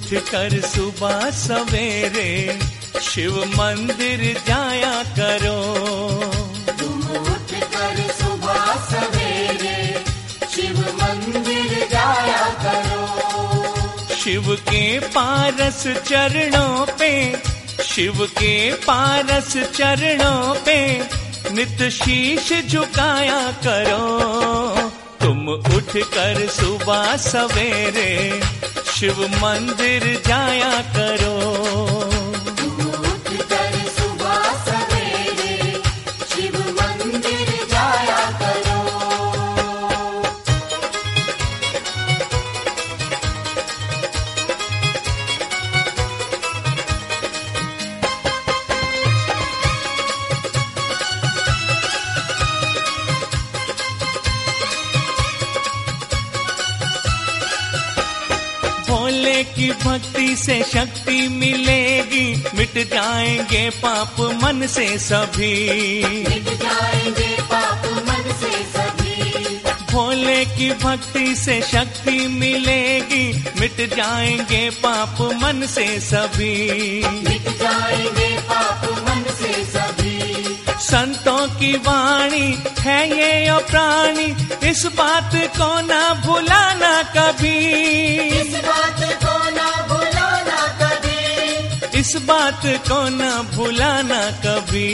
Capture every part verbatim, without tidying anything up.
उठ कर सुबह सवेरे शिव मंदिर जाया करो। तुम उठ कर सुबह सवेरे शिव मंदिर जाया करो। शिव के पारस चरणों पे, शिव के पारस चरणों पे नित शीश झुकाया करो। तुम उठ कर सुबह सवेरे शिव मंदिर जाया करो। तुम उठ कर सुबह सवेरे शिव मंदिर जाया करो। भोले की भक्ति से शक्ति मिलेगी, मिट जाएंगे पाप मन से सभी। मिट जाएंगे पाप मन से सभी। भोले की भक्ति से शक्ति मिलेगी, मिट जाएंगे पाप मन से सभी। मिट जाएंगे पाप मन से सभी। संतों की वाणी है ये ओ प्राणी, इस बात को ना भुलाना कभी। इस बात को ना भुलाना कभी। इस बात को ना भुलाना कभी।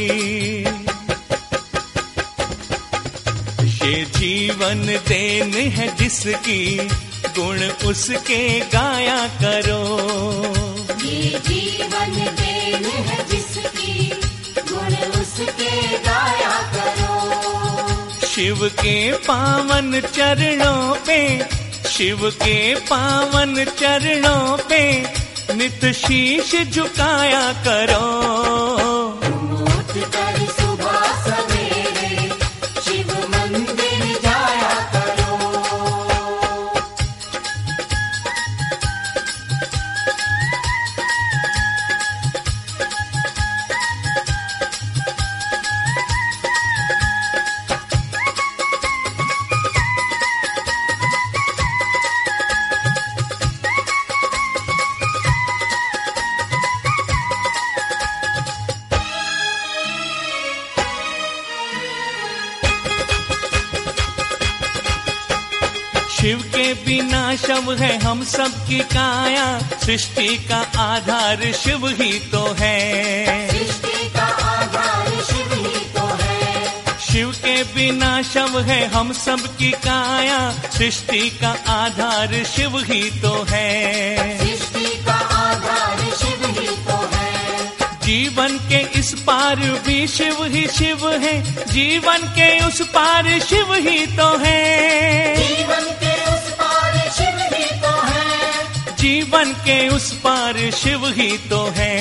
ये जीवन देन है जिसकी, गुण उसके गाया करो। ये जीवन देन है जिसकी, गुण उसके गाया करो। शिव के पावन चरणों पे, शिव के पावन चरणों पे नित शीश झुकाया करो। तुम उठ कर सुबह सवेरे शिव मंदिर जाया करो। शिव के बिना शव है हम सब की काया, सृष्टि का आधार शिव ही तो है। सृष्टि का आधार शिव ही तो है। शिव के बिना शव है हम सब की काया, सृष्टि का आधार शिव ही तो है। सृष्टि का आधार शिव ही तो है। जीवन के इस पार भी शिव ही शिव है, जीवन के उस पार शिव ही तो है। जीवन के उस पार शिव ही तो है। जीवन के उस पार शिव ही तो है।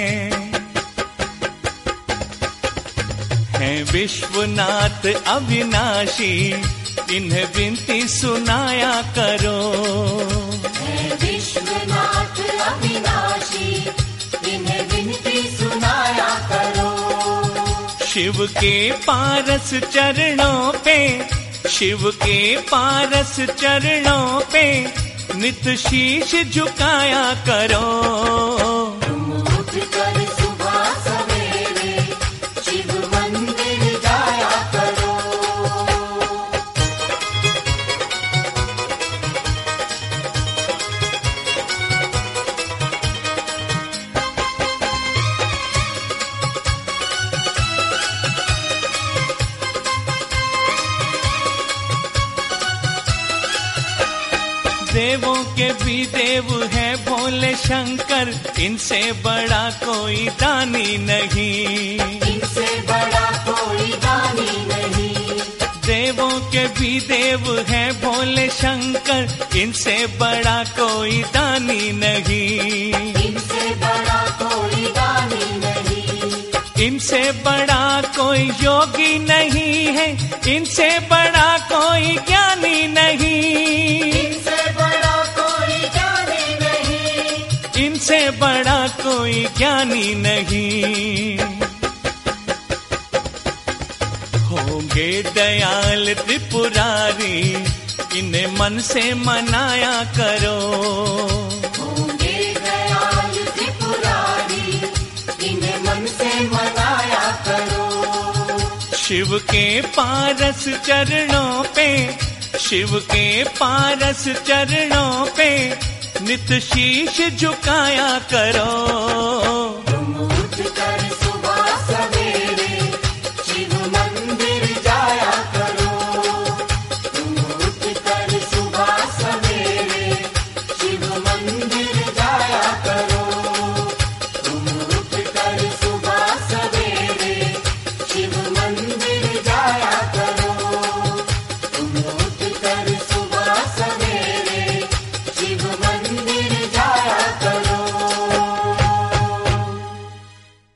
हैं विश्वनाथ अविनाशी, इन्हें विनती सुनाया करो। हैं विश्वनाथ अविनाशी, इन्हें विनती सुनाया करो। शिव के पारस चरणों पे, शिव के पारस चरणों पे नित शीश झुकाया करो। तुम उठ कर सुबह सवेरे शिव मंदिर जाया करो। देवों के भी देव है भोले शंकर, इनसे बड़ा कोई दानी नहीं। इनसे बड़ा कोई दानी नहीं। देवों के भी देव है भोले शंकर, इनसे बड़ा कोई दानी नहीं। इनसे बड़ा कोई दानी नहीं। इनसे बड़ा कोई योगी नहीं है, इनसे बड़ा कोई ज्ञानी नहीं। इनसे बड़ा कोई ज्ञानी नहीं। इनसे बड़ा कोई ज्ञानी नहीं। होंगे दयाल त्रिपुरारी, इन्हें मन से मनाया करो। होंगे शिव के पारस चरणों पे, शिव के पारस चरणों पे नित शीश झुकाया करो।